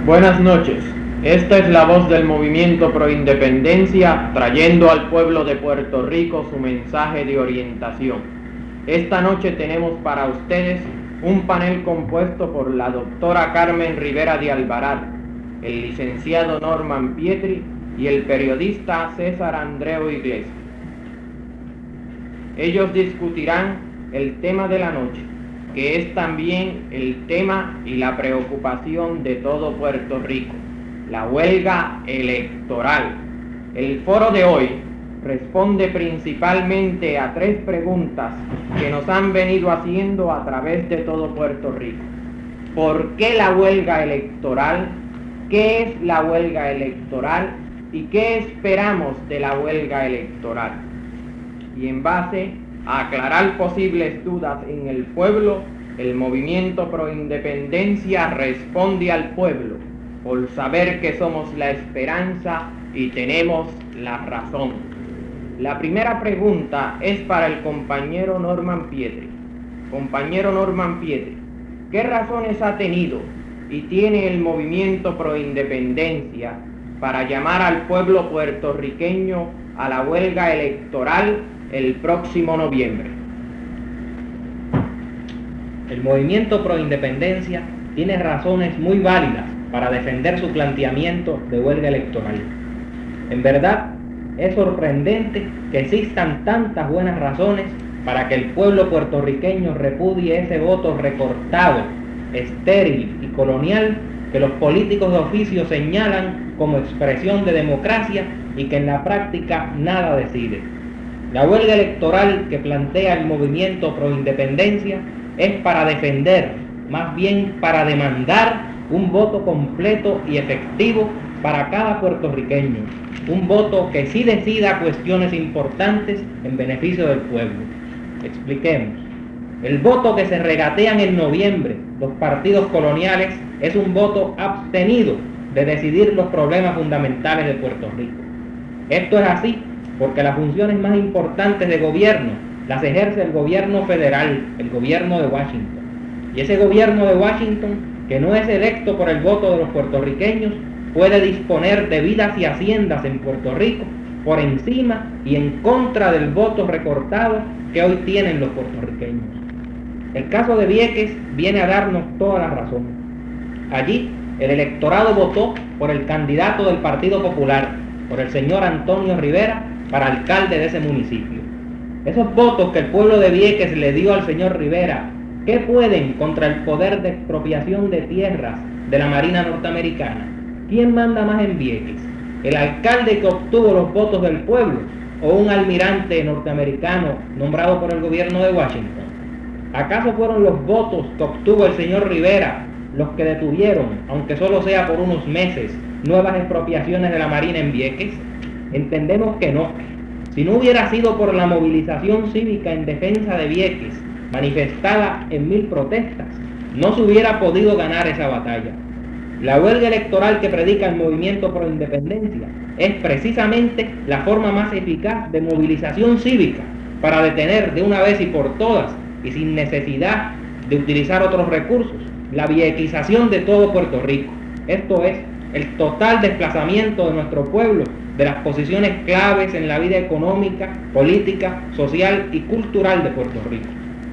Buenas noches. Esta es la voz del Movimiento Pro Independencia, trayendo al pueblo de Puerto Rico su mensaje de orientación. Esta noche tenemos para ustedes un panel compuesto por la doctora Carmen Rivera de Alvarado, el licenciado Norman Pietri y el periodista César Andreu Iglesias. Ellos discutirán el tema de la noche, que es también el tema y la preocupación de todo Puerto Rico, la huelga electoral. El foro de hoy responde principalmente a 3 preguntas que nos han venido haciendo a través de todo Puerto Rico. ¿Por qué la huelga electoral? ¿Qué es la huelga electoral? ¿Y qué esperamos de la huelga electoral? Y en base a aclarar posibles dudas en el pueblo, el Movimiento Pro Independencia responde al pueblo por saber que somos la esperanza y tenemos la razón. La primera pregunta es para el compañero Norman Pietri. Compañero Norman Pietri, ¿qué razones ha tenido y tiene el Movimiento Pro Independencia para llamar al pueblo puertorriqueño a la huelga electoral el próximo noviembre? El Movimiento Pro Independencia tiene razones muy válidas para defender su planteamiento de huelga electoral. En verdad, es sorprendente que existan tantas buenas razones para que el pueblo puertorriqueño repudie ese voto recortado, estéril y colonial que los políticos de oficio señalan como expresión de democracia y que en la práctica nada decide. La huelga electoral que plantea el Movimiento Pro Independencia es para defender, más bien para demandar, un voto completo y efectivo para cada puertorriqueño, un voto que sí decida cuestiones importantes en beneficio del pueblo. Expliquemos. El voto que se regatean en noviembre los partidos coloniales es un voto abstenido de decidir los problemas fundamentales de Puerto Rico. Esto es así porque las funciones más importantes de gobierno las ejerce el gobierno federal, el gobierno de Washington. Y ese gobierno de Washington, que no es electo por el voto de los puertorriqueños, puede disponer de vidas y haciendas en Puerto Rico por encima y en contra del voto recortado que hoy tienen los puertorriqueños. El caso de Vieques viene a darnos toda la razón. Allí, el electorado votó por el candidato del Partido Popular, por el señor Antonio Rivera, para alcalde de ese municipio. Esos votos que el pueblo de Vieques le dio al señor Rivera, ¿qué pueden contra el poder de expropiación de tierras de la Marina norteamericana? ¿Quién manda más en Vieques? ¿El alcalde que obtuvo los votos del pueblo o un almirante norteamericano nombrado por el gobierno de Washington? ¿Acaso fueron los votos que obtuvo el señor Rivera los que detuvieron, aunque solo sea por unos meses, nuevas expropiaciones de la Marina en Vieques? Entendemos que no. Si no hubiera sido por la movilización cívica en defensa de Vieques, manifestada en 1000 protestas, no se hubiera podido ganar esa batalla. La huelga electoral que predica el Movimiento Pro Independencia es precisamente la forma más eficaz de movilización cívica para detener de una vez y por todas, y sin necesidad de utilizar otros recursos, la viequización de todo Puerto Rico. Esto es, el total desplazamiento de nuestro pueblo de las posiciones claves en la vida económica, política, social y cultural de Puerto Rico.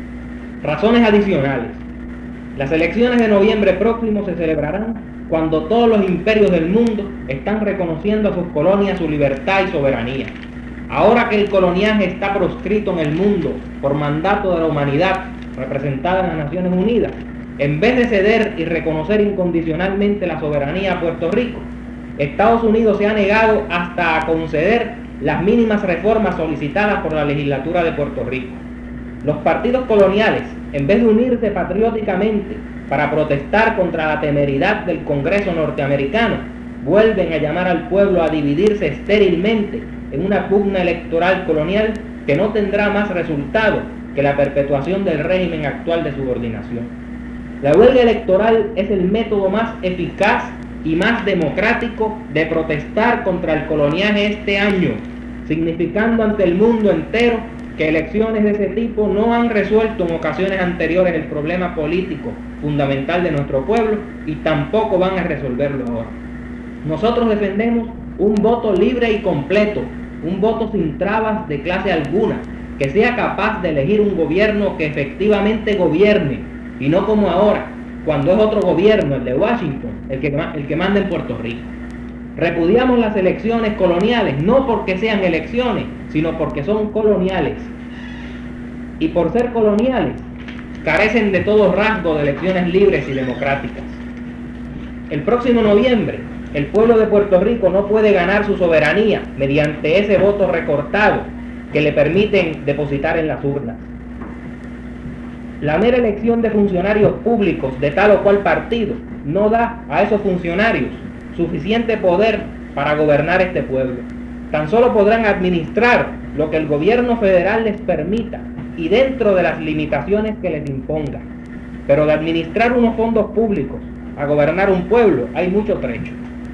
Razones adicionales. Las elecciones de noviembre próximo se celebrarán cuando todos los imperios del mundo están reconociendo a sus colonias su libertad y soberanía. Ahora que el coloniaje está proscrito en el mundo por mandato de la humanidad representada en las Naciones Unidas, en vez de ceder y reconocer incondicionalmente la soberanía a Puerto Rico, Estados Unidos se ha negado hasta a conceder las mínimas reformas solicitadas por la legislatura de Puerto Rico. Los partidos coloniales, en vez de unirse patrióticamente para protestar contra la temeridad del Congreso norteamericano, vuelven a llamar al pueblo a dividirse estérilmente en una pugna electoral colonial que no tendrá más resultado que la perpetuación del régimen actual de subordinación. La huelga electoral es el método más eficaz y más democrático de protestar contra el coloniaje este año, significando ante el mundo entero que elecciones de ese tipo no han resuelto en ocasiones anteriores el problema político fundamental de nuestro pueblo y tampoco van a resolverlo ahora. Nosotros defendemos un voto libre y completo, un voto sin trabas de clase alguna, que sea capaz de elegir un gobierno que efectivamente gobierne, y no como ahora, cuando es otro gobierno, el de Washington, el que manda en Puerto Rico. Repudiamos las elecciones coloniales, no porque sean elecciones, sino porque son coloniales. Y por ser coloniales, carecen de todo rasgo de elecciones libres y democráticas. El próximo noviembre, el pueblo de Puerto Rico no puede ganar su soberanía mediante ese voto recortado que le permiten depositar en las urnas. La mera elección de funcionarios públicos de tal o cual partido no da a esos funcionarios suficiente poder para gobernar este pueblo. Tan solo podrán administrar lo que el gobierno federal les permita y dentro de las limitaciones que les imponga. Pero de administrar unos fondos públicos a gobernar un pueblo hay mucho trecho.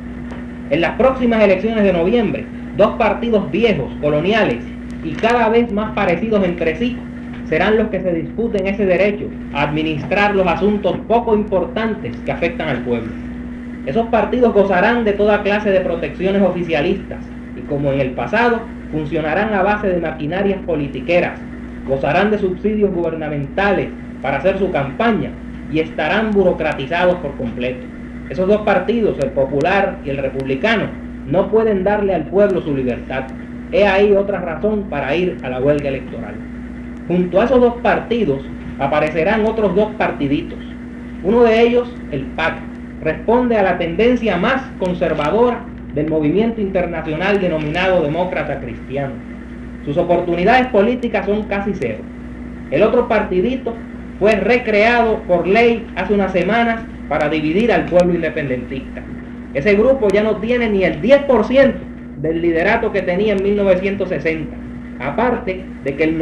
En las próximas elecciones de noviembre, dos partidos viejos, coloniales y cada vez más parecidos entre sí, serán los que se disputen ese derecho a administrar los asuntos poco importantes que afectan al pueblo. Esos partidos gozarán de toda clase de protecciones oficialistas y, como en el pasado, funcionarán a base de maquinarias politiqueras, gozarán de subsidios gubernamentales para hacer su campaña y estarán burocratizados por completo. Esos dos partidos, el popular y el republicano, no pueden darle al pueblo su libertad. He ahí otra razón para ir a la huelga electoral. Junto a esos dos partidos aparecerán otros dos partiditos. Uno de ellos, el PAC, responde a la tendencia más conservadora del movimiento internacional denominado demócrata cristiano. Sus oportunidades políticas son casi cero. El otro partidito fue recreado por ley hace unas semanas para dividir al pueblo independentista. Ese grupo ya no tiene ni el 10% del liderato que tenía en 1960, aparte de que el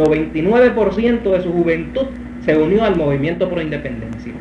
99% de su juventud se unió al movimiento pro independencia.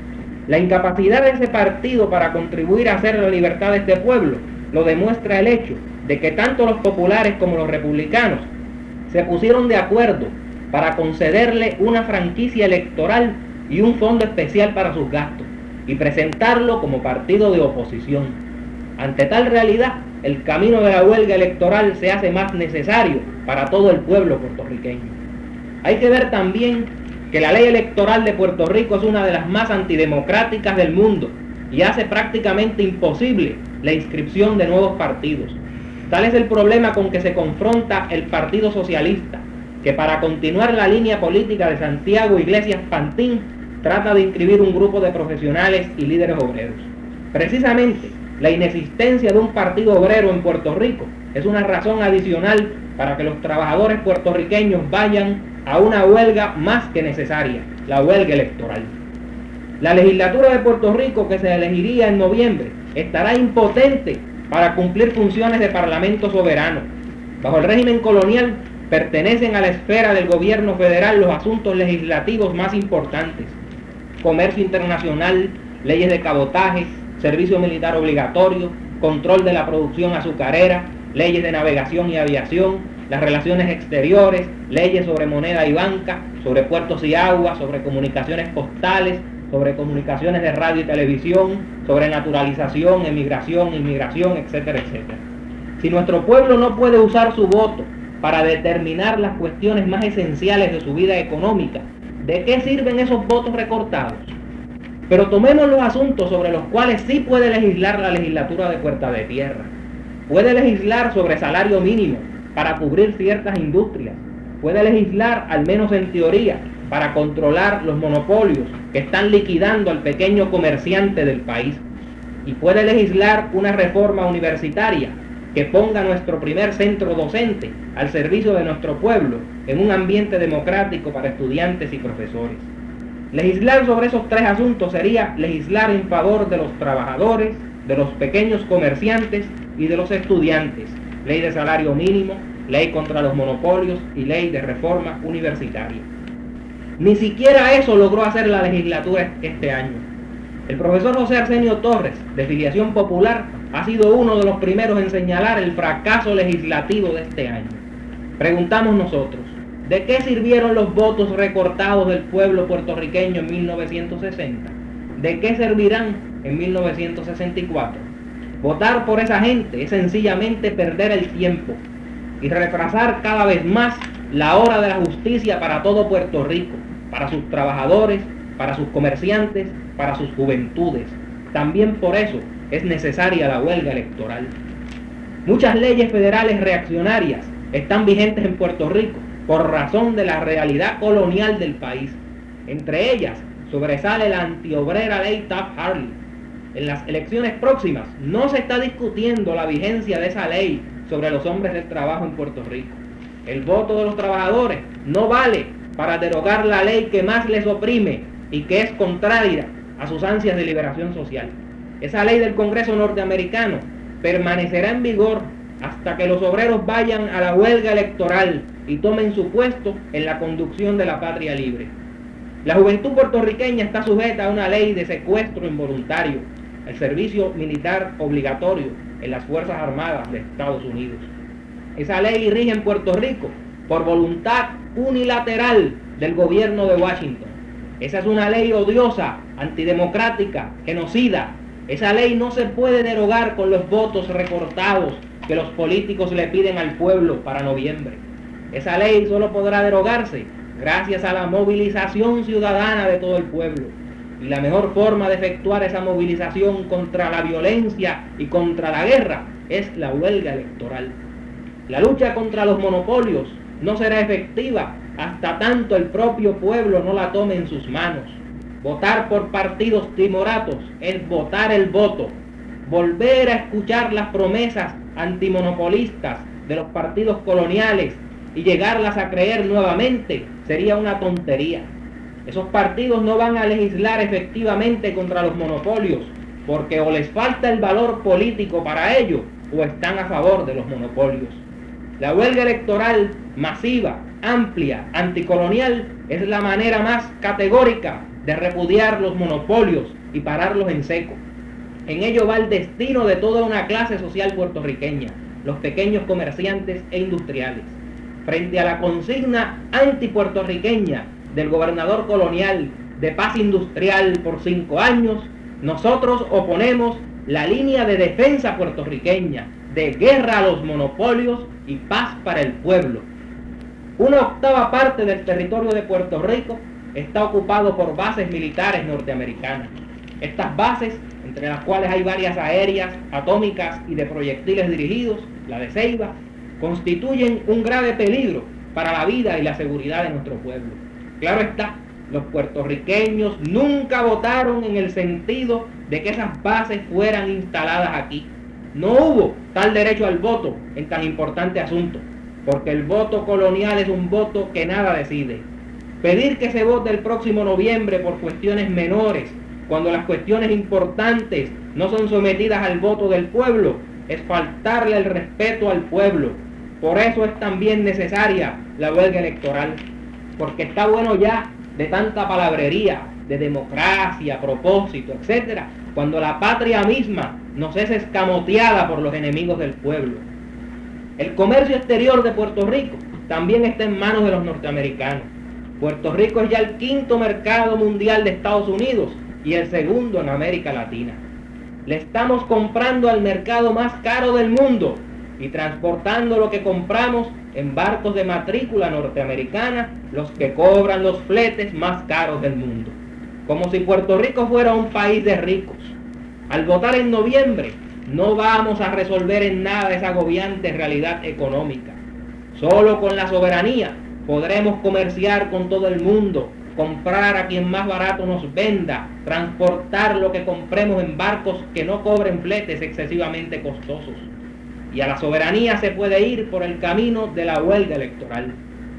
La incapacidad de ese partido para contribuir a hacer la libertad de este pueblo lo demuestra el hecho de que tanto los populares como los republicanos se pusieron de acuerdo para concederle una franquicia electoral y un fondo especial para sus gastos y presentarlo como partido de oposición. Ante tal realidad, el camino de la huelga electoral se hace más necesario para todo el pueblo puertorriqueño. Hay que ver también que la ley electoral de Puerto Rico es una de las más antidemocráticas del mundo y hace prácticamente imposible la inscripción de nuevos partidos. Tal es el problema con que se confronta el Partido Socialista, que para continuar la línea política de Santiago Iglesias Pantín trata de inscribir un grupo de profesionales y líderes obreros. Precisamente, la inexistencia de un partido obrero en Puerto Rico es una razón adicional para que los trabajadores puertorriqueños vayan a una huelga más que necesaria, la huelga electoral. La legislatura de Puerto Rico, que se elegiría en noviembre, estará impotente para cumplir funciones de parlamento soberano. Bajo el régimen colonial, pertenecen a la esfera del gobierno federal los asuntos legislativos más importantes: comercio internacional, leyes de cabotaje, servicio militar obligatorio, control de la producción azucarera, leyes de navegación y aviación, las relaciones exteriores, leyes sobre moneda y banca, sobre puertos y aguas, sobre comunicaciones postales, sobre comunicaciones de radio y televisión, sobre naturalización, emigración, inmigración, etcétera, etcétera. Si nuestro pueblo no puede usar su voto para determinar las cuestiones más esenciales de su vida económica, ¿de qué sirven esos votos recortados? Pero tomemos los asuntos sobre los cuales sí puede legislar la legislatura de Puerta de Tierra. Puede legislar sobre salario mínimo para cubrir ciertas industrias. Puede legislar, al menos en teoría, para controlar los monopolios que están liquidando al pequeño comerciante del país. Y puede legislar una reforma universitaria que ponga nuestro primer centro docente al servicio de nuestro pueblo en un ambiente democrático para estudiantes y profesores. Legislar sobre esos tres asuntos sería legislar en favor de los trabajadores, de los pequeños comerciantes y de los estudiantes. Ley de salario mínimo, ley contra los monopolios y ley de reforma universitaria. Ni siquiera eso logró hacer la legislatura este año. El profesor José Arsenio Torres, de filiación popular, ha sido uno de los primeros en señalar el fracaso legislativo de este año. Preguntamos nosotros, ¿De qué sirvieron los votos recortados del pueblo puertorriqueño en 1960? ¿De qué servirán en 1964? Votar por esa gente es sencillamente perder el tiempo y retrasar cada vez más la hora de la justicia para todo Puerto Rico, para sus trabajadores, para sus comerciantes, para sus juventudes. También por eso es necesaria la huelga electoral. Muchas leyes federales reaccionarias están vigentes en Puerto Rico por razón de la realidad colonial del país. Entre ellas sobresale la antiobrera ley Taft-Hartley. En las elecciones próximas no se está discutiendo la vigencia de esa ley sobre los hombres del trabajo en Puerto Rico. El voto de los trabajadores no vale para derogar la ley que más les oprime y que es contraria a sus ansias de liberación social. Esa ley del Congreso norteamericano permanecerá en vigor hasta que los obreros vayan a la huelga electoral y tomen su puesto en la conducción de la patria libre. La juventud puertorriqueña está sujeta a una ley de secuestro involuntario, el servicio militar obligatorio en las Fuerzas Armadas de Estados Unidos. Esa ley rige en Puerto Rico por voluntad unilateral del gobierno de Washington. Esa es una ley odiosa, antidemocrática, genocida. Esa ley no se puede derogar con los votos recortados que los políticos le piden al pueblo para noviembre. Esa ley solo podrá derogarse gracias a la movilización ciudadana de todo el pueblo. Y la mejor forma de efectuar esa movilización contra la violencia y contra la guerra es la huelga electoral. La lucha contra los monopolios no será efectiva hasta tanto el propio pueblo no la tome en sus manos. Votar por partidos timoratos es votar el voto. Volver a escuchar las promesas antimonopolistas de los partidos coloniales y llegarlas a creer nuevamente sería una tontería. Esos partidos no van a legislar efectivamente contra los monopolios porque o les falta el valor político para ello o están a favor de los monopolios. La huelga electoral masiva, amplia, anticolonial es la manera más categórica de repudiar los monopolios y pararlos en seco. En ello va el destino de toda una clase social puertorriqueña, los pequeños comerciantes e industriales. Frente a la consigna antipuertorriqueña del gobernador colonial de paz industrial por 5 años, nosotros oponemos la línea de defensa puertorriqueña, de guerra a los monopolios y paz para el pueblo. 1/8 parte del territorio de Puerto Rico está ocupado por bases militares norteamericanas. Estas bases, entre las cuales hay varias aéreas, atómicas y de proyectiles dirigidos, la de Ceiba, constituyen un grave peligro para la vida y la seguridad de nuestro pueblo. Claro está, los puertorriqueños nunca votaron en el sentido de que esas bases fueran instaladas aquí. No hubo tal derecho al voto en tan importante asunto, porque el voto colonial es un voto que nada decide. Pedir que se vote el próximo noviembre por cuestiones menores, cuando las cuestiones importantes no son sometidas al voto del pueblo, es faltarle el respeto al pueblo. Por eso es también necesaria la huelga electoral, porque está bueno ya de tanta palabrería, de democracia, propósito, etc., cuando la patria misma nos es escamoteada por los enemigos del pueblo. El comercio exterior de Puerto Rico también está en manos de los norteamericanos. Puerto Rico es ya el 5º mercado mundial de Estados Unidos y el 2º en América Latina. Le estamos comprando al mercado más caro del mundo y transportando lo que compramos en barcos de matrícula norteamericana, los que cobran los fletes más caros del mundo. Como si Puerto Rico fuera un país de ricos. Al votar en noviembre, no vamos a resolver en nada esa agobiante realidad económica. Solo con la soberanía podremos comerciar con todo el mundo, comprar a quien más barato nos venda, transportar lo que compremos en barcos que no cobren fletes excesivamente costosos. Y a la soberanía se puede ir por el camino de la huelga electoral.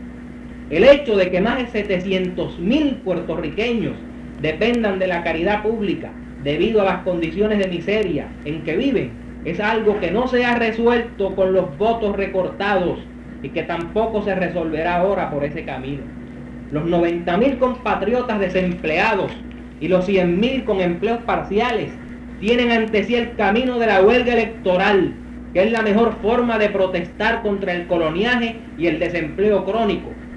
El hecho de que más de 700.000 puertorriqueños dependan de la caridad pública debido a las condiciones de miseria en que viven es algo que no se ha resuelto con los votos recortados y que tampoco se resolverá ahora por ese camino. Los 90.000 compatriotas desempleados y los 100.000 con empleos parciales tienen ante sí el camino de la huelga electoral, que es la mejor forma de protestar contra el coloniaje y el desempleo crónico,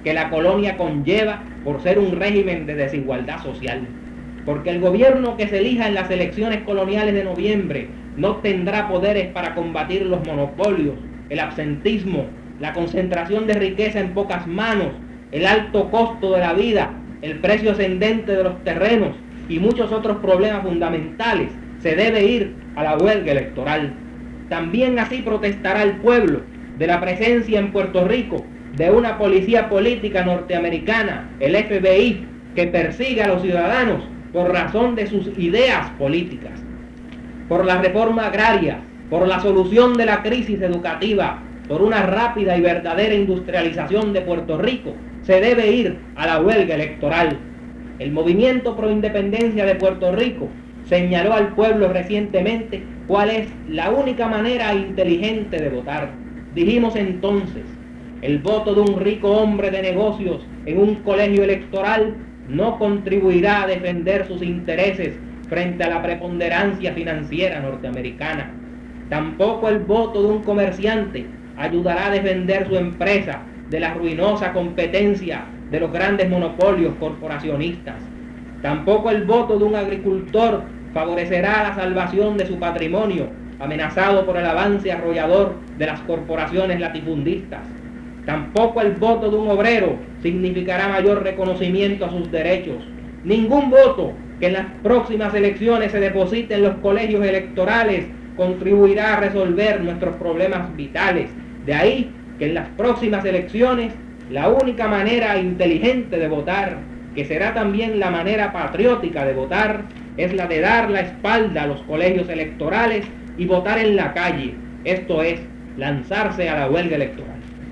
que la colonia conlleva por ser un régimen de desigualdad social. Porque el gobierno que se elija en las elecciones coloniales de noviembre no tendrá poderes para combatir los monopolios, el absentismo, la concentración de riqueza en pocas manos, el alto costo de la vida, el precio ascendente de los terrenos y muchos otros problemas fundamentales. Se debe ir a la huelga electoral. También así protestará el pueblo de la presencia en Puerto Rico de una policía política norteamericana, el FBI, que persigue a los ciudadanos por razón de sus ideas políticas. Por la reforma agraria, por la solución de la crisis educativa, por una rápida y verdadera industrialización de Puerto Rico, se debe ir a la huelga electoral. El movimiento pro independencia de Puerto Rico señaló al pueblo recientemente cuál es la única manera inteligente de votar. Dijimos entonces, el voto de un rico hombre de negocios en un colegio electoral no contribuirá a defender sus intereses frente a la preponderancia financiera norteamericana. Tampoco el voto de un comerciante ayudará a defender su empresa de la ruinosa competencia de los grandes monopolios corporacionistas. Tampoco el voto de un agricultor favorecerá la salvación de su patrimonio, amenazado por el avance arrollador de las corporaciones latifundistas. Tampoco el voto de un obrero significará mayor reconocimiento a sus derechos. Ningún voto que en las próximas elecciones se deposite en los colegios electorales contribuirá a resolver nuestros problemas vitales. De ahí que en las próximas elecciones la única manera inteligente de votar, que será también la manera patriótica de votar, es la de dar la espalda a los colegios electorales y votar en la calle, esto es, lanzarse a la huelga electoral.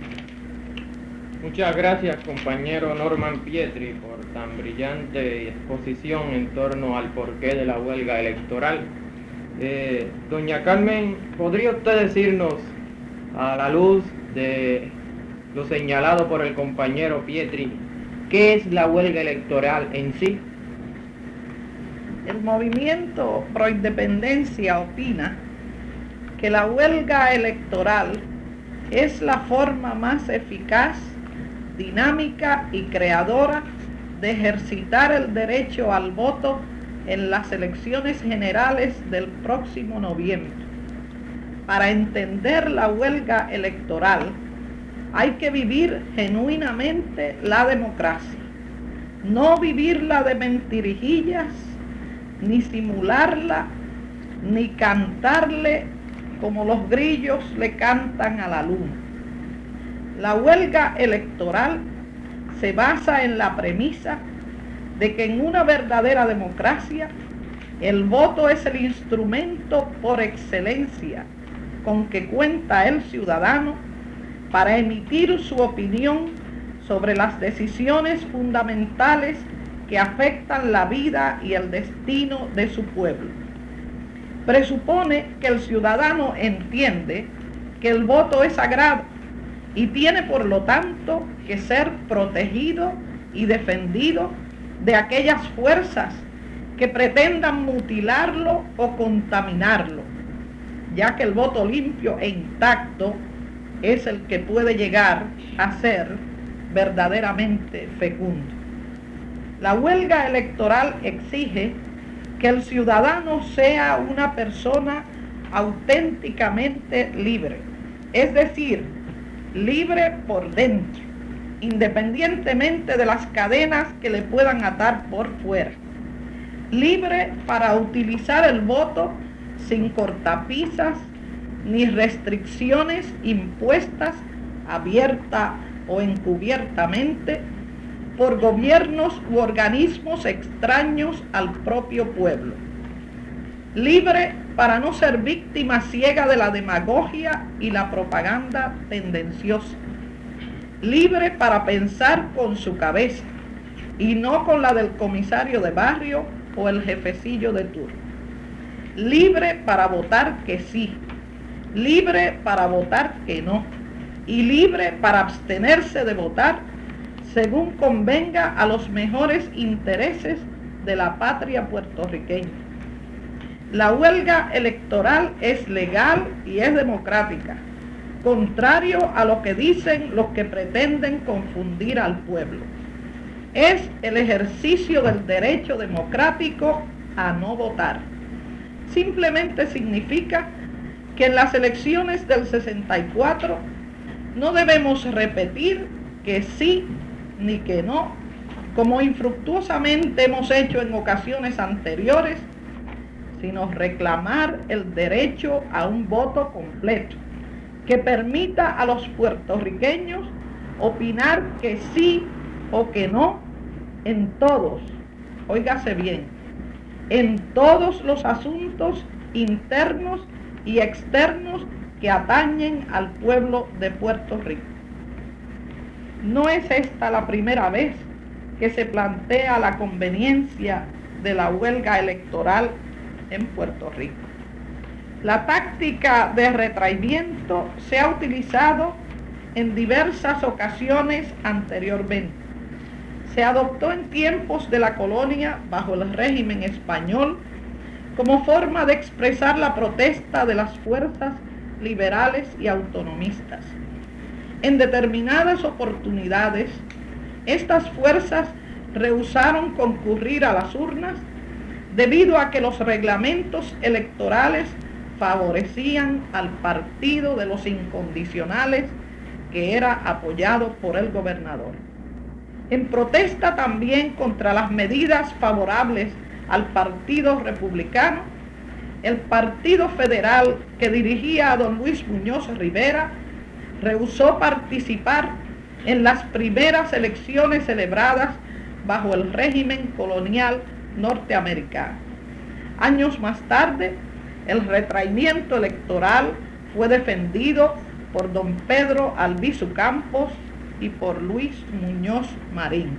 Muchas gracias, compañero Norman Pietri, por tan brillante exposición en torno al porqué de la huelga electoral. Doña Carmen, ¿podría usted decirnos, a la luz de lo señalado por el compañero Pietri, qué es la huelga electoral en sí? El movimiento pro independencia opina que la huelga electoral es la forma más eficaz, dinámica y creadora de ejercitar el derecho al voto en las elecciones generales del próximo noviembre. Para entender la huelga electoral hay que vivir genuinamente la democracia, no vivirla de mentirijillas, ni simularla, ni cantarle como los grillos le cantan a la luna. La huelga electoral se basa en la premisa de que en una verdadera democracia el voto es el instrumento por excelencia con que cuenta el ciudadano para emitir su opinión sobre las decisiones fundamentales que afectan la vida y el destino de su pueblo. Presupone que el ciudadano entiende que el voto es sagrado y tiene por lo tanto que ser protegido y defendido de aquellas fuerzas que pretendan mutilarlo o contaminarlo, ya que el voto limpio e intacto es el que puede llegar a ser verdaderamente fecundo. La huelga electoral exige que el ciudadano sea una persona auténticamente libre, es decir, libre por dentro, independientemente de las cadenas que le puedan atar por fuera. Libre para utilizar el voto sin cortapisas ni restricciones impuestas abierta o encubiertamente por gobiernos u organismos extraños al propio pueblo. Libre para no ser víctima ciega de la demagogia y la propaganda tendenciosa. Libre para pensar con su cabeza y no con la del comisario de barrio o el jefecillo de turno. Libre para votar que sí, libre para votar que no, y libre para abstenerse de votar según convenga a los mejores intereses de la patria puertorriqueña. La huelga electoral es legal y es democrática, contrario a lo que dicen los que pretenden confundir al pueblo. Es el ejercicio del derecho democrático a no votar. Simplemente significa que en las elecciones del 64 no debemos repetir que sí ni que no, como infructuosamente hemos hecho en ocasiones anteriores, sino reclamar el derecho a un voto completo, que permita a los puertorriqueños opinar que sí o que no en todos, óigase bien, en todos los asuntos internos y externos que atañen al pueblo de Puerto Rico. No es esta la primera vez que se plantea la conveniencia de la huelga electoral en Puerto Rico. La táctica de retraimiento se ha utilizado en diversas ocasiones anteriormente. Se adoptó en tiempos de la colonia bajo el régimen español como forma de expresar la protesta de las fuerzas liberales y autonomistas. En determinadas oportunidades, estas fuerzas rehusaron concurrir a las urnas debido a que los reglamentos electorales favorecían al partido de los incondicionales, que era apoyado por el gobernador. En protesta también contra las medidas favorables al Partido Republicano, el Partido Federal que dirigía a don Luis Muñoz Rivera rehusó participar en las primeras elecciones celebradas bajo el régimen colonial norteamericano. Años más tarde, el retraimiento electoral fue defendido por don Pedro Albizu Campos y por Luis Muñoz Marín.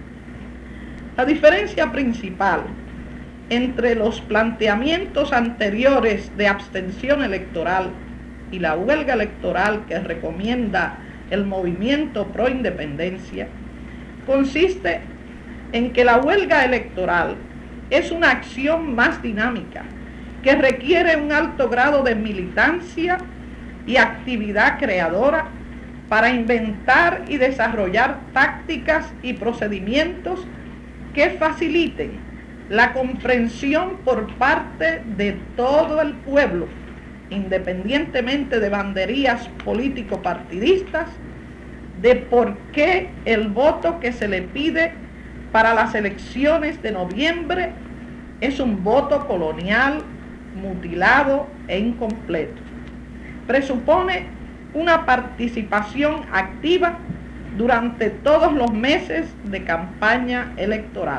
La diferencia principal entre los planteamientos anteriores de abstención electoral y la huelga electoral que recomienda el movimiento pro independencia consiste en que la huelga electoral es una acción más dinámica que requiere un alto grado de militancia y actividad creadora para inventar y desarrollar tácticas y procedimientos que faciliten la comprensión por parte de todo el pueblo, independientemente de banderías político-partidistas, de por qué el voto que se le pide para las elecciones de noviembre es un voto colonial, mutilado e incompleto. Presupone una participación activa durante todos los meses de campaña electoral.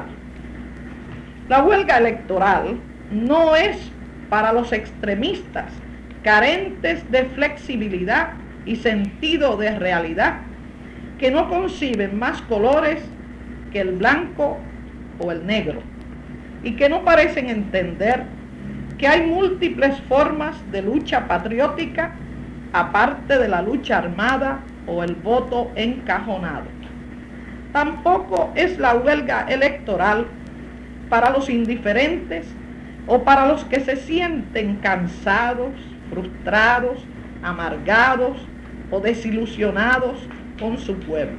La huelga electoral no es para los extremistas carentes de flexibilidad y sentido de realidad, que no conciben más colores que el blanco o el negro, y que no parecen entender que hay múltiples formas de lucha patriótica aparte de la lucha armada o el voto encajonado. Tampoco es la huelga electoral para los indiferentes o para los que se sienten cansados, frustrados, amargados o desilusionados con su pueblo.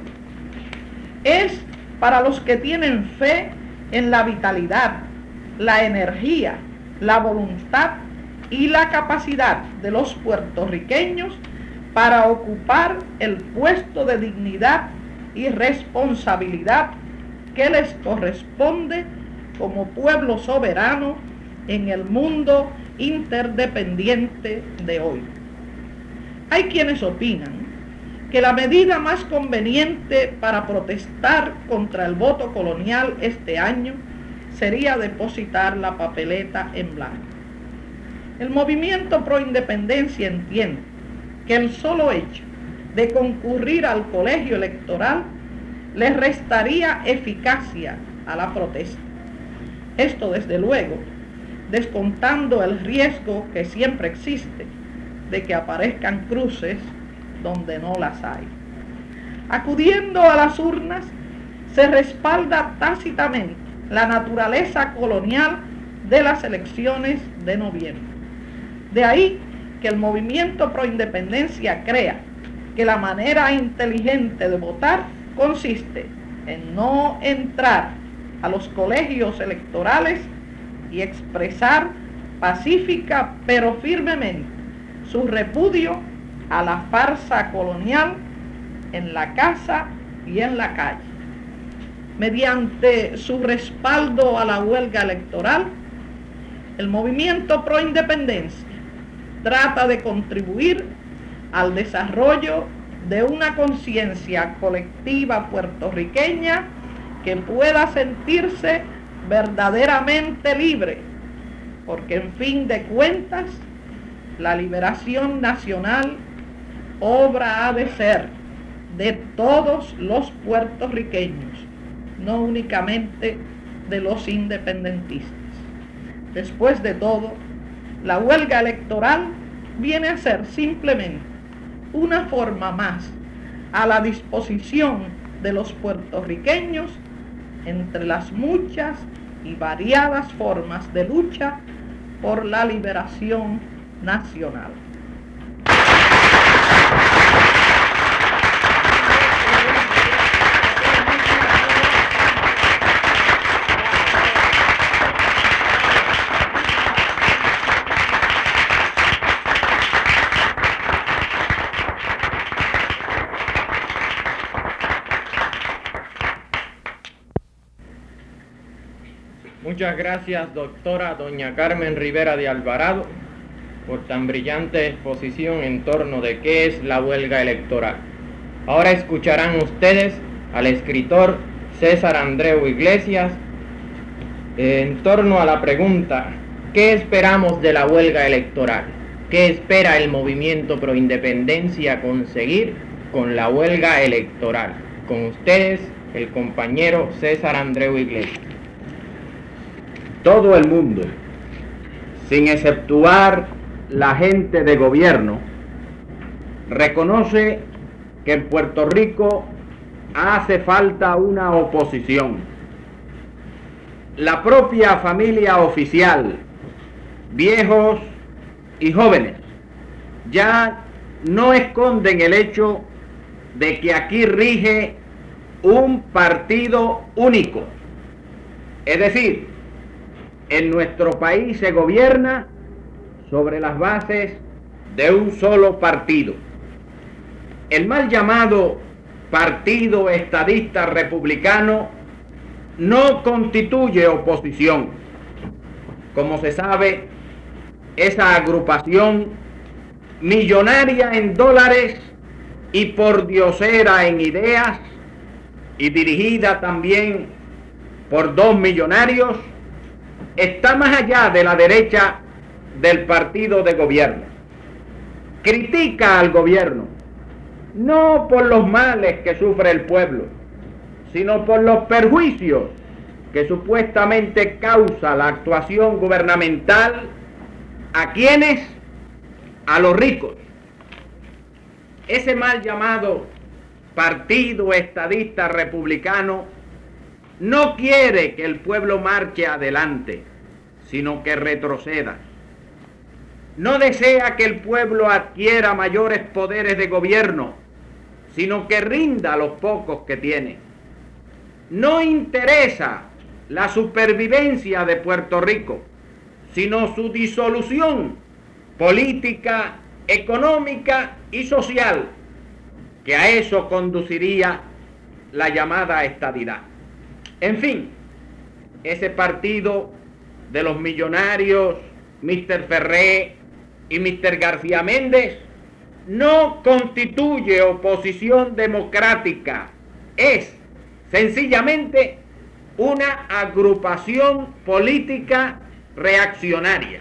Es para los que tienen fe en la vitalidad, la energía, la voluntad y la capacidad de los puertorriqueños para ocupar el puesto de dignidad y responsabilidad que les corresponde como pueblo soberano en el mundo interdependiente de hoy. Hay quienes opinan que la medida más conveniente para protestar contra el voto colonial este año sería depositar la papeleta en blanco. El movimiento pro independencia entiende que el solo hecho de concurrir al colegio electoral le restaría eficacia a la protesta. Esto, desde luego, descontando el riesgo que siempre existe de que aparezcan cruces donde no las hay. Acudiendo a las urnas, se respalda tácitamente la naturaleza colonial de las elecciones de noviembre. De ahí que el movimiento pro independencia crea que la manera inteligente de votar consiste en no entrar a los colegios electorales y expresar pacífica pero firmemente su repudio a la farsa colonial en la casa y en la calle. Mediante su respaldo a la huelga electoral, el movimiento pro independencia trata de contribuir al desarrollo de una conciencia colectiva puertorriqueña que pueda sentirse verdaderamente libre, porque en fin de cuentas, la liberación nacional obra ha de ser de todos los puertorriqueños, no únicamente de los independentistas. Después de todo, la huelga electoral viene a ser simplemente una forma más a la disposición de los puertorriqueños entre las muchas y variadas formas de lucha por la liberación nacional. Muchas gracias, doctora doña Carmen Rivera de Alvarado, por tan brillante exposición en torno de qué es la huelga electoral. Ahora escucharán ustedes al escritor César Andreu Iglesias en torno a la pregunta: ¿qué esperamos de la huelga electoral? ¿Qué espera el movimiento pro independencia conseguir con la huelga electoral? Con ustedes, el compañero César Andreu Iglesias. Todo el mundo, sin exceptuar la gente de gobierno, reconoce que en Puerto Rico hace falta una oposición. La propia familia oficial, viejos y jóvenes, ya no esconden el hecho de que aquí rige un partido único. Es decir, en nuestro país se gobierna sobre las bases de un solo partido. El mal llamado Partido Estadista Republicano no constituye oposición. Como se sabe, esa agrupación millonaria en dólares y pordiosera en ideas, y dirigida también por dos millonarios, está más allá de la derecha del partido de gobierno. Critica al gobierno, no por los males que sufre el pueblo, sino por los perjuicios que supuestamente causa la actuación gubernamental. ¿A quiénes? A los ricos. Ese mal llamado Partido Estadista Republicano no quiere que el pueblo marche adelante, sino que retroceda. No desea que el pueblo adquiera mayores poderes de gobierno, sino que rinda los pocos que tiene. No interesa la supervivencia de Puerto Rico, sino su disolución política, económica y social, que a eso conduciría la llamada estadidad. En fin, ese partido de los millonarios, Mr. Ferré y Mr. García Méndez, no constituye oposición democrática, es sencillamente una agrupación política reaccionaria.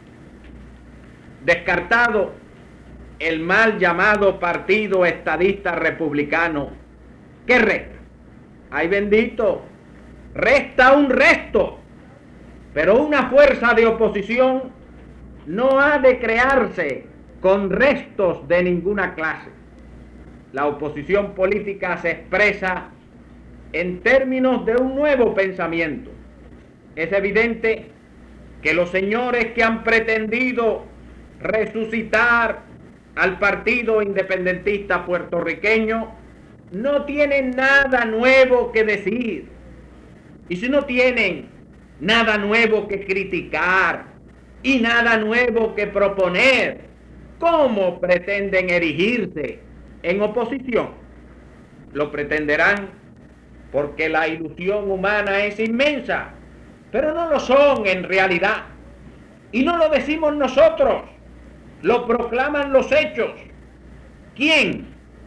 Descartado el mal llamado Partido Estadista Republicano, ¿qué resta? ¡Ay bendito! Resta un resto, pero una fuerza de oposición no ha de crearse con restos de ninguna clase. La oposición política se expresa en términos de un nuevo pensamiento. Es evidente que los señores que han pretendido resucitar al Partido Independentista Puertorriqueño no tienen nada nuevo que decir. Y si no tienen nada nuevo que criticar y nada nuevo que proponer, ¿cómo pretenden erigirse en oposición? Lo pretenderán porque la ilusión humana es inmensa, pero no lo son en realidad. Y no lo decimos nosotros, lo proclaman los hechos. ¿Quién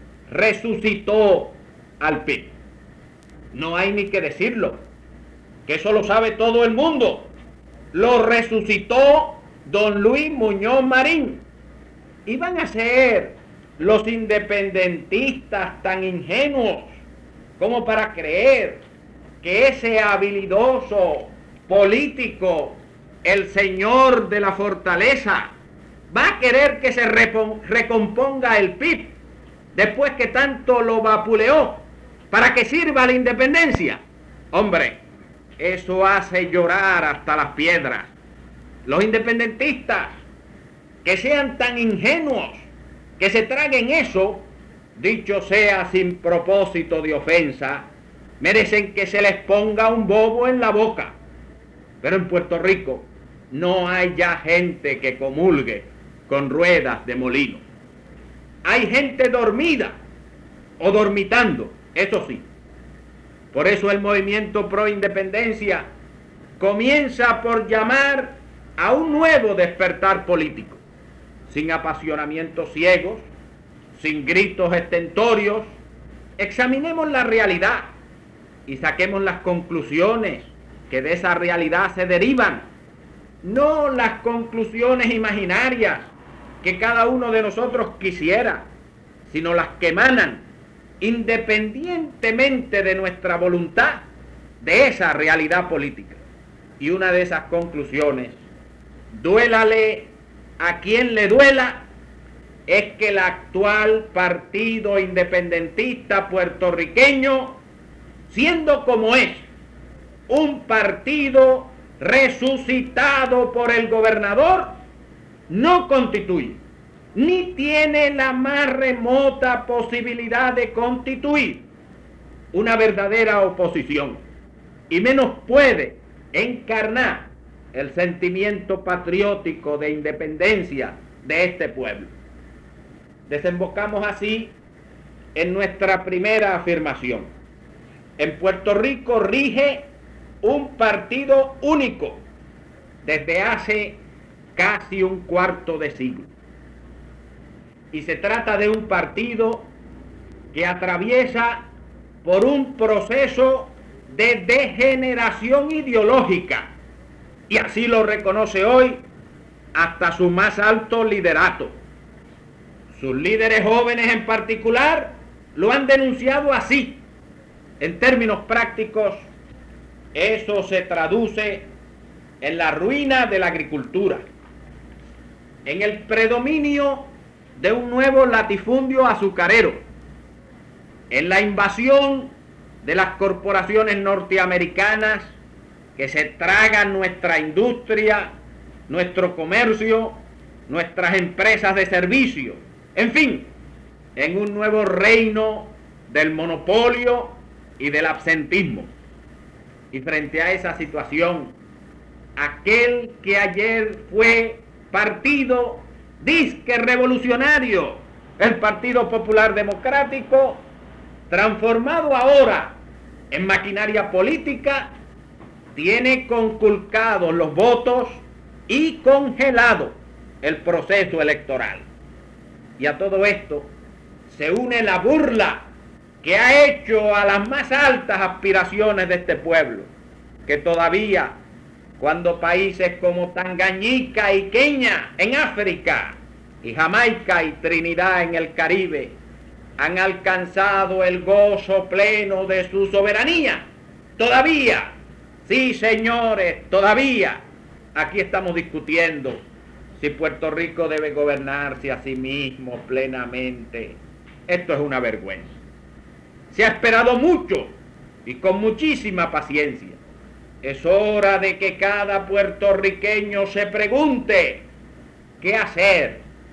resucitó al PIB? No hay ni que decirlo, que eso lo sabe todo el mundo. Lo resucitó don Luis Muñoz Marín. Y van a ser los independentistas tan ingenuos como para creer que ese habilidoso político, el señor de la fortaleza, va a querer que se recomponga el PIB después que tanto lo vapuleó para que sirva la independencia. Hombre, eso hace llorar hasta las piedras. Los independentistas que sean tan ingenuos, que se traguen eso, dicho sea sin propósito de ofensa, merecen que se les ponga un bobo en la boca. Pero en Puerto Rico no hay ya gente que comulgue con ruedas de molino. Hay gente dormida o dormitando, eso sí. Por eso el movimiento pro independencia comienza por llamar a un nuevo despertar político, sin apasionamientos ciegos, sin gritos estentorios. Examinemos la realidad y saquemos las conclusiones que de esa realidad se derivan, no las conclusiones imaginarias que cada uno de nosotros quisiera, sino las que emanan independientemente de nuestra voluntad de esa realidad política. Y una de esas conclusiones, duélale a quien le duela, es que el actual Partido Independentista Puertorriqueño, siendo como es un partido resucitado por el gobernador, no constituye, ni tiene la más remota posibilidad de constituir una verdadera oposición, y menos puede encarnar el sentimiento patriótico de independencia de este pueblo. Desembocamos así en nuestra primera afirmación. En Puerto Rico rige un partido único desde hace casi un cuarto de siglo. Y se trata de un partido que atraviesa por un proceso de degeneración ideológica, y así lo reconoce hoy hasta su más alto liderato. Sus líderes jóvenes en particular lo han denunciado así. En términos prácticos, eso se traduce en la ruina de la agricultura, en el predominio de un nuevo latifundio azucarero, en la invasión de las corporaciones norteamericanas que se tragan nuestra industria, nuestro comercio, nuestras empresas de servicio, en fin, en un nuevo reino del monopolio y del absentismo. Y frente a esa situación, aquel que ayer fue partido disque revolucionario, el Partido Popular Democrático, transformado ahora en maquinaria política, tiene conculcados los votos y congelado el proceso electoral. Y a todo esto se une la burla que ha hecho a las más altas aspiraciones de este pueblo, que todavía, cuando países como Tangañica y Kenia en África, y Jamaica y Trinidad en el Caribe, han alcanzado el gozo pleno de su soberanía, todavía, sí señores, todavía, aquí estamos discutiendo si Puerto Rico debe gobernarse a sí mismo plenamente. Esto es una vergüenza. Se ha esperado mucho y con muchísima paciencia. Es hora de que cada puertorriqueño se pregunte qué hacer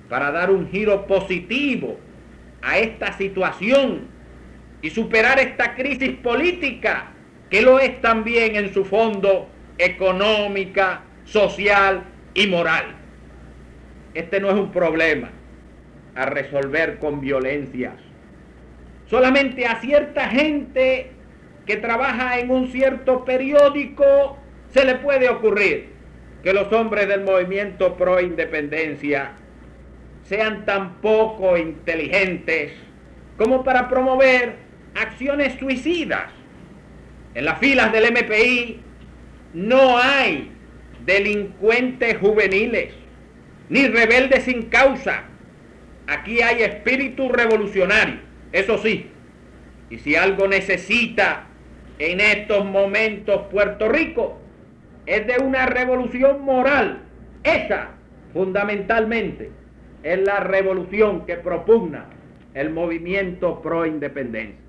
para dar un giro positivo a esta situación y superar esta crisis política, que lo es también en su fondo económica, social y moral. Este no es un problema a resolver con violencias. Solamente a cierta gente que trabaja en un cierto periódico se le puede ocurrir que los hombres del movimiento pro independencia sean tan poco inteligentes como para promover acciones suicidas. En las filas del MPI no hay delincuentes juveniles ni rebeldes sin causa. Aquí hay espíritu revolucionario, eso sí. Y si algo necesita en estos momentos Puerto Rico, es de una revolución moral. Esa, fundamentalmente, es la revolución que propugna el movimiento pro independencia.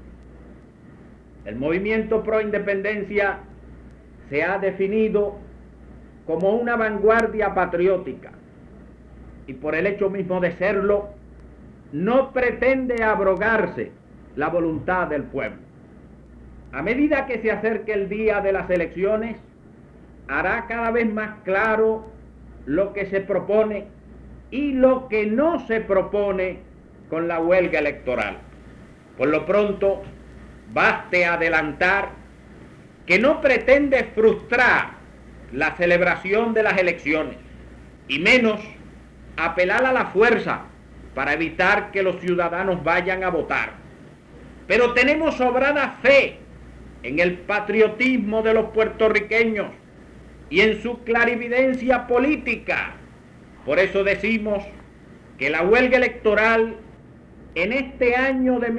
El movimiento pro independencia se ha definido como una vanguardia patriótica y por el hecho mismo de serlo, no pretende abrogarse la voluntad del pueblo. A medida que se acerque el día de las elecciones, hará cada vez más claro lo que se propone y lo que no se propone con la huelga electoral. Por lo pronto, baste adelantar que no pretende frustrar la celebración de las elecciones, y menos apelar a la fuerza para evitar que los ciudadanos vayan a votar. Pero tenemos sobrada fe en el patriotismo de los puertorriqueños y en su clarividencia política. Por eso decimos que la huelga electoral en este año de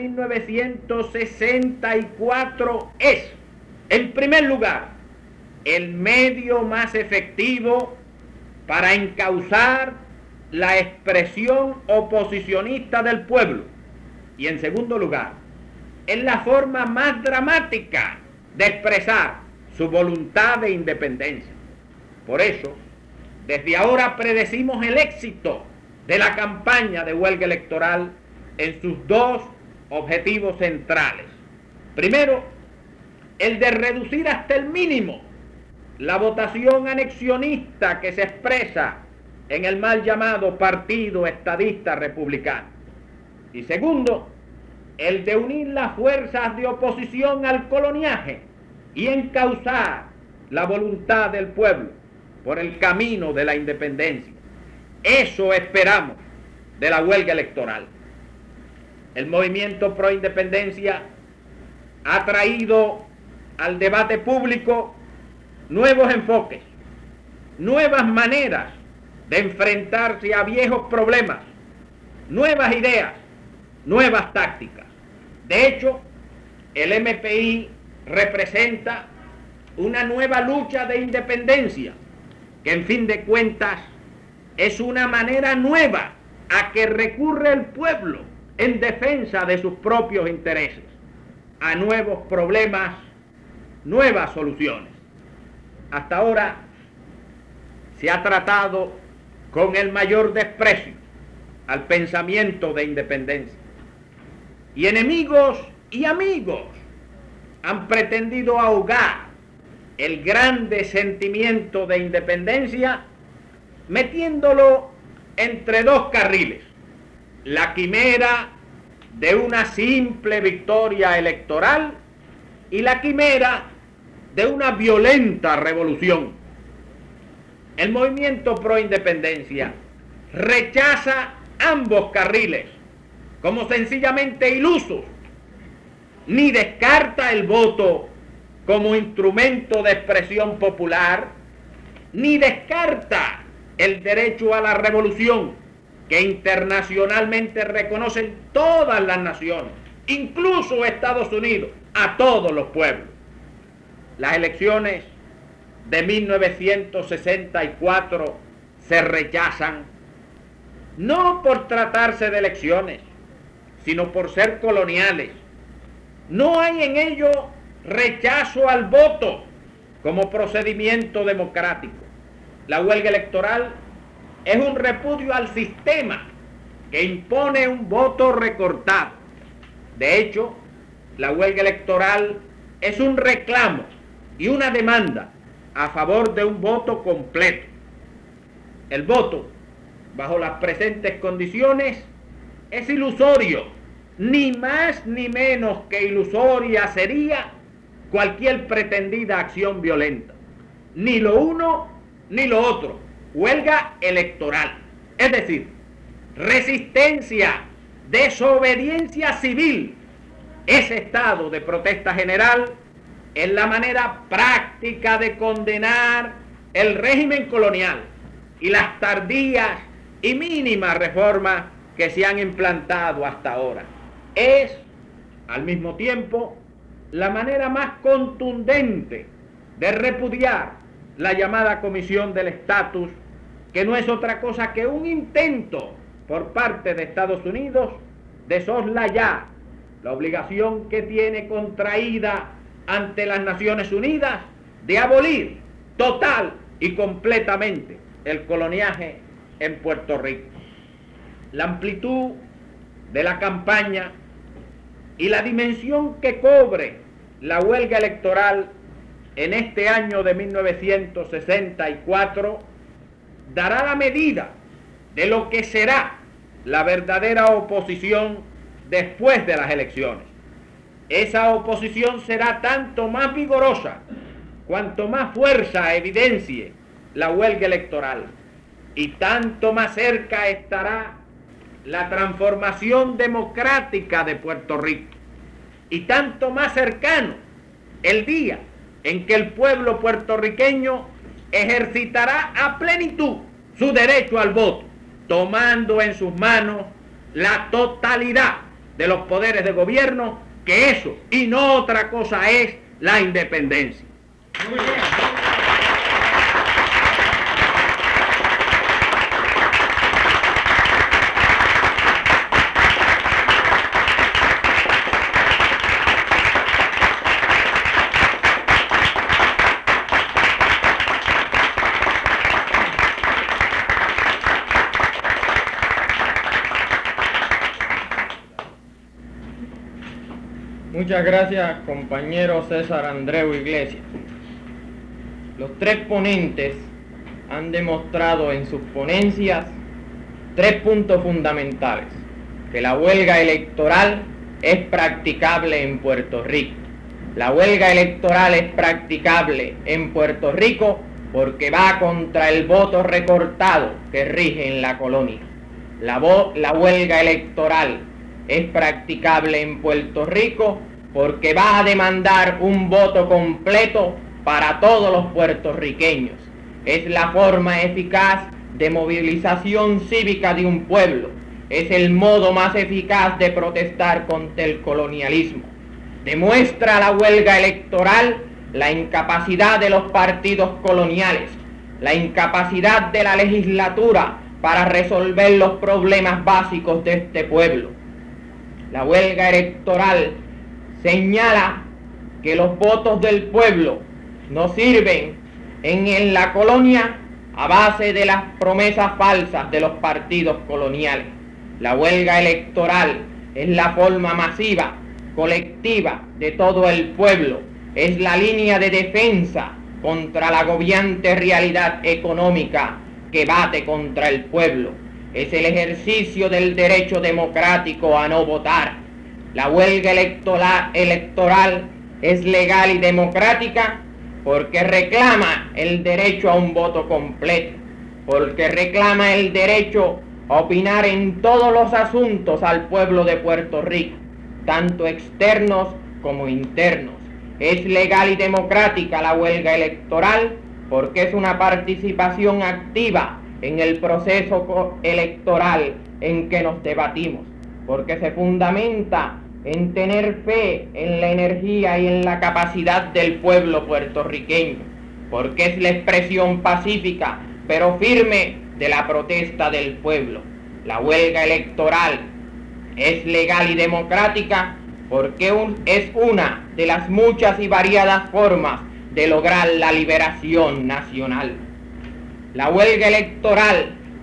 1964 es, en primer lugar, el medio más efectivo para encauzar la expresión oposicionista del pueblo, y en segundo lugar, es la forma más dramática de expresar su voluntad de independencia. Por eso, desde ahora predecimos el éxito de la campaña de huelga electoral en sus dos objetivos centrales. Primero, el de reducir hasta el mínimo la votación anexionista que se expresa en el mal llamado Partido Estadista Republicano. Y segundo, el de unir las fuerzas de oposición al coloniaje y encauzar la voluntad del pueblo por el camino de la independencia. Eso esperamos de la huelga electoral. El movimiento pro independencia ha traído al debate público nuevos enfoques, nuevas maneras de enfrentarse a viejos problemas, nuevas ideas, nuevas tácticas. De hecho, el MPI representa una nueva lucha de independencia, que en fin de cuentas es una manera nueva a que recurre el pueblo en defensa de sus propios intereses, a nuevos problemas, nuevas soluciones. Hasta ahora se ha tratado con el mayor desprecio al pensamiento de independencia. Y enemigos y amigos han pretendido ahogar el grande sentimiento de independencia metiéndolo entre dos carriles: la quimera de una simple victoria electoral y la quimera de una violenta revolución. El movimiento pro independencia rechaza ambos carriles como sencillamente ilusos, ni descarta el voto como instrumento de expresión popular, ni descarta el derecho a la revolución que internacionalmente reconocen todas las naciones, incluso Estados Unidos, a todos los pueblos. Las elecciones de 1964 se rechazan, no por tratarse de elecciones, sino por ser coloniales. No hay en ello rechazo al voto como procedimiento democrático. La huelga electoral es un repudio al sistema que impone un voto recortado. De hecho, la huelga electoral es un reclamo y una demanda a favor de un voto completo. El voto, bajo las presentes condiciones, es ilusorio, ni más ni menos que ilusoria sería cualquier pretendida acción violenta. Ni lo uno ni lo otro. Huelga electoral. Es decir, resistencia, desobediencia civil. Ese estado de protesta general es la manera práctica de condenar el régimen colonial y las tardías y mínimas reformas que se han implantado hasta ahora. Es, al mismo tiempo, la manera más contundente de repudiar la llamada Comisión del Estatus, que no es otra cosa que un intento por parte de Estados Unidos de soslayar la obligación que tiene contraída ante las Naciones Unidas de abolir total y completamente el coloniaje en Puerto Rico. La amplitud de la campaña y la dimensión que cobre la huelga electoral en este año de 1964 dará la medida de lo que será la verdadera oposición después de las elecciones. Esa oposición será tanto más vigorosa cuanto más fuerza evidencie la huelga electoral, y tanto más cerca estará la transformación democrática de Puerto Rico, y tanto más cercano el día en que el pueblo puertorriqueño ejercitará a plenitud su derecho al voto, tomando en sus manos la totalidad de los poderes de gobierno, que eso y no otra cosa es la independencia. Muy bien. Muchas gracias, compañero César Andreu Iglesias. Los tres ponentes han demostrado en sus ponencias tres puntos fundamentales: que la huelga electoral es practicable en Puerto Rico. La huelga electoral es practicable en Puerto Rico porque va contra el voto recortado que rige en la colonia. La huelga electoral es practicable en Puerto Rico porque va a demandar un voto completo para todos los puertorriqueños. Es la forma eficaz de movilización cívica de un pueblo. Es el modo más eficaz de protestar contra el colonialismo. Demuestra la huelga electoral la incapacidad de los partidos coloniales, la incapacidad de la legislatura para resolver los problemas básicos de este pueblo. La huelga electoral señala que los votos del pueblo no sirven en la colonia a base de las promesas falsas de los partidos coloniales. La huelga electoral es la forma masiva, colectiva de todo el pueblo, es la línea de defensa contra la agobiante realidad económica que bate contra el pueblo. Es el ejercicio del derecho democrático a no votar. La huelga electoral es legal y democrática porque reclama el derecho a un voto completo, porque reclama el derecho a opinar en todos los asuntos al pueblo de Puerto Rico, tanto externos como internos. Es legal y democrática la huelga electoral porque es una participación activa en el proceso electoral en que nos debatimos, porque se fundamenta en tener fe en la energía y en la capacidad del pueblo puertorriqueño, porque es la expresión pacífica pero firme de la protesta del pueblo. La huelga electoral es legal y democrática porque es una de las muchas y variadas formas de lograr la liberación nacional. La huelga electoral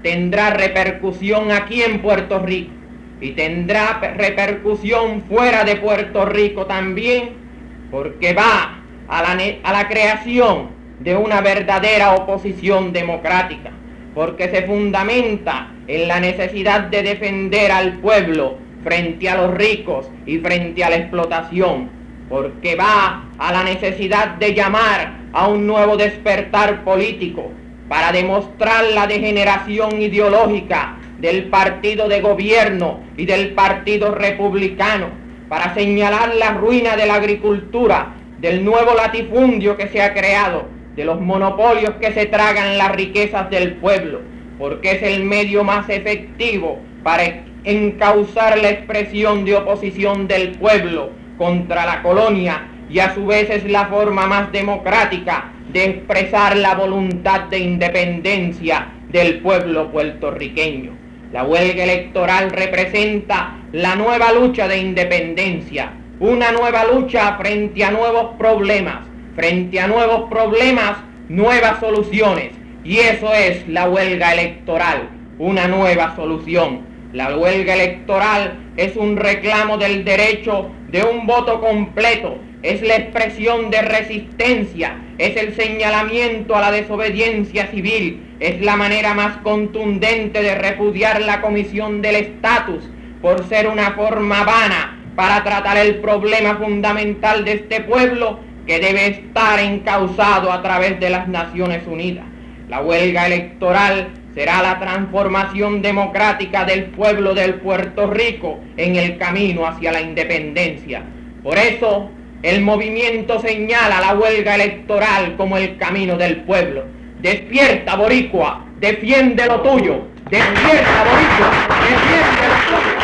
tendrá repercusión aquí en Puerto Rico y tendrá repercusión fuera de Puerto Rico también, porque va a la creación de una verdadera oposición democrática, porque se fundamenta en la necesidad de defender al pueblo frente a los ricos y frente a la explotación, porque va a la necesidad de llamar a un nuevo despertar político para demostrar la degeneración ideológica del partido de gobierno y del partido republicano, para señalar la ruina de la agricultura, del nuevo latifundio que se ha creado, de los monopolios que se tragan las riquezas del pueblo, porque es el medio más efectivo para encauzar la expresión de oposición del pueblo contra la colonia, y a su vez es la forma más democrática de expresar la voluntad de independencia del pueblo puertorriqueño. La huelga electoral representa la nueva lucha de independencia, una nueva lucha frente a nuevos problemas, nuevas soluciones, y eso es la huelga electoral, una nueva solución. La huelga electoral es un reclamo del derecho de un voto completo, es la expresión de resistencia, es el señalamiento a la desobediencia civil, es la manera más contundente de repudiar la comisión del estatus por ser una forma vana para tratar el problema fundamental de este pueblo, que debe estar encauzado a través de las Naciones Unidas. La huelga electoral será la transformación democrática del pueblo de Puerto Rico en el camino hacia la independencia. Por eso, el movimiento señala la huelga electoral como el camino del pueblo. Despierta, boricua, defiende lo tuyo. Despierta, boricua, defiende lo tuyo.